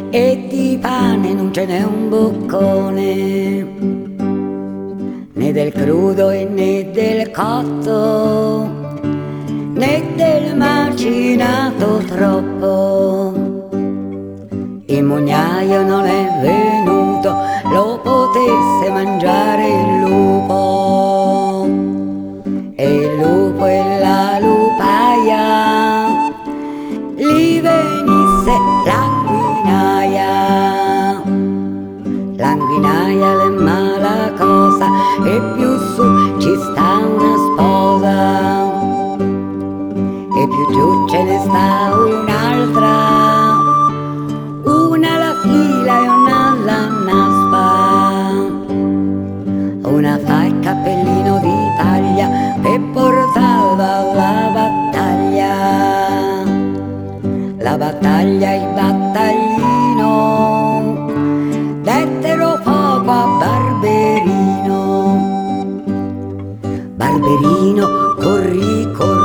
e di pane non ce n'è un boccone, né del crudo e né del cotto, né del macinato troppo. Il mugnaio non è venuto, lo potesse mangiare il lupo, e il lupo e la lupaia li venisse l'anguinaia. L'anguinaia è mala cosa e più su ci sta una sposa, e più giù ce ne sta un'altra, una alla fila e una alla naspa. Una fa il cappellino di paglia per portarla alla battaglia. La battaglia, il battaglino dettero fuoco a Barberino. Barberino, corri, corri,